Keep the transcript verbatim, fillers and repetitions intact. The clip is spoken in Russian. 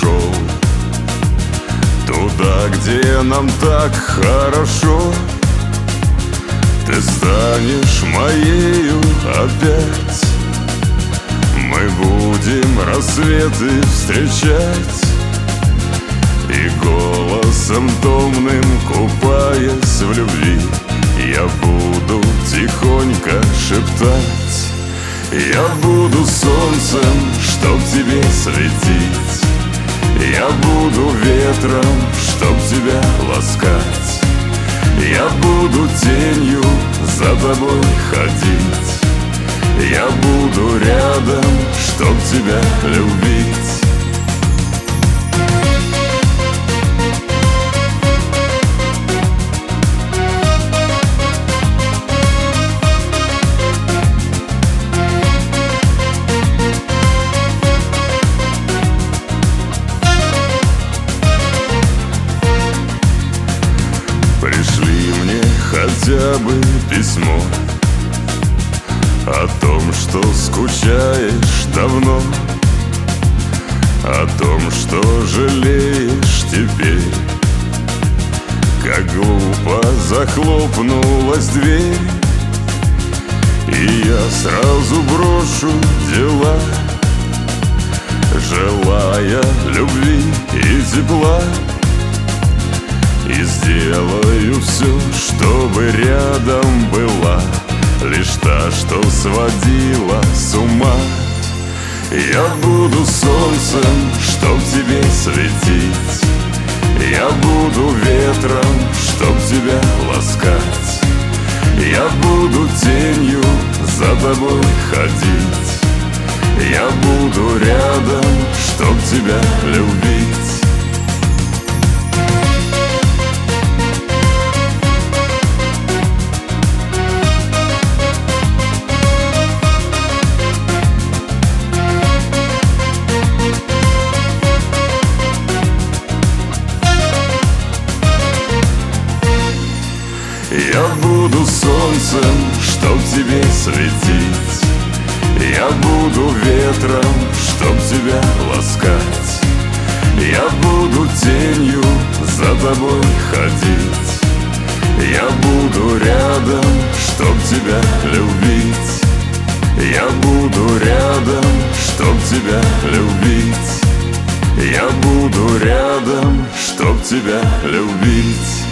ушел туда, где нам так хорошо. Ты станешь моею опять. Мы будем рассветы встречать, и голосом томным, купаясь в любви, я буду тихонько шептать. Я буду солнцем, чтоб тебе светить. Я буду ветром, чтоб тебя ласкать. Я буду тенью за тобой ходить. Я буду рядом, чтоб тебя любить. Пришли мне хотя бы письмо о том, что скучаешь давно, о том, что жалеешь теперь, как глупо захлопнулась дверь. И я сразу брошу дела, желая любви и тепла, и сделаю все, чтобы рядом была лишь та, что сводила с ума. Я буду солнцем, чтоб тебе светить. Я буду ветром, чтоб тебя ласкать. Я буду тенью за тобой ходить. Я буду рядом, чтоб тебя любить. Я буду солнцем, чтоб тебе светить. Я буду ветром, чтоб тебя ласкать. Я буду тенью за тобой ходить. Я буду рядом, чтоб тебя любить. Я буду рядом, чтоб тебя любить. Я буду рядом, чтоб тебя любить.